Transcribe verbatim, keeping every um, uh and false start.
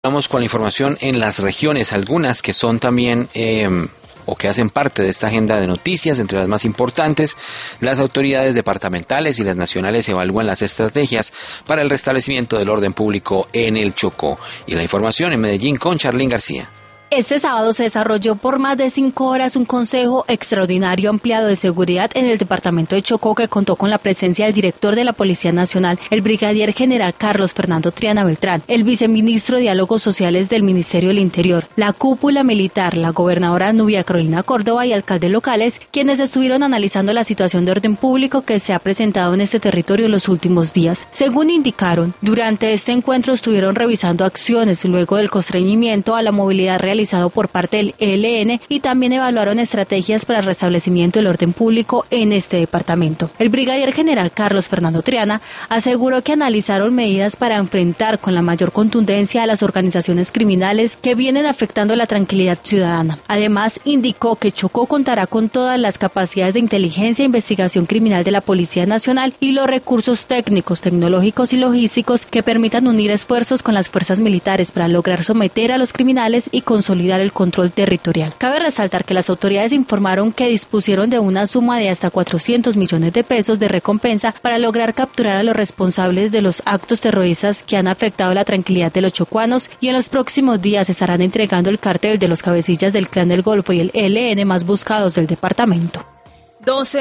Vamos con la información en las regiones, algunas que son también eh, o que hacen parte de esta agenda de noticias. Entre las más importantes, las autoridades departamentales y las nacionales evalúan las estrategias para el restablecimiento del orden público en el Chocó. Y la información en Medellín con Charlín García. Este sábado se desarrolló por más de cinco horas un consejo extraordinario ampliado de seguridad en el departamento de Chocó, que contó con la presencia del director de la Policía Nacional, el brigadier general Carlos Fernando Triana Beltrán, el viceministro de Diálogos Sociales del Ministerio del Interior, la cúpula militar, la gobernadora Nubia Carolina Córdoba y alcaldes locales, quienes estuvieron analizando la situación de orden público que se ha presentado en este territorio en los últimos días. Según indicaron, durante este encuentro estuvieron revisando acciones luego del constreñimiento a la movilidad real realizado por parte del E L N y también evaluaron estrategias para el restablecimiento del orden público en este departamento. El brigadier general Carlos Fernando Triana aseguró que analizaron medidas para enfrentar con la mayor contundencia a las organizaciones criminales que vienen afectando la tranquilidad ciudadana. Además, indicó que Chocó contará con todas las capacidades de inteligencia e investigación criminal de la Policía Nacional y los recursos técnicos, tecnológicos y logísticos que permitan unir esfuerzos con las fuerzas militares para lograr someter a los criminales y consolidar el control territorial. Cabe resaltar que las autoridades informaron que dispusieron de una suma de hasta cuatrocientos millones de pesos de recompensa para lograr capturar a los responsables de los actos terroristas que han afectado la tranquilidad de los chocuanos, y en los próximos días estarán entregando el cartel de los cabecillas del Clan del Golfo y el E L N más buscados del departamento. doce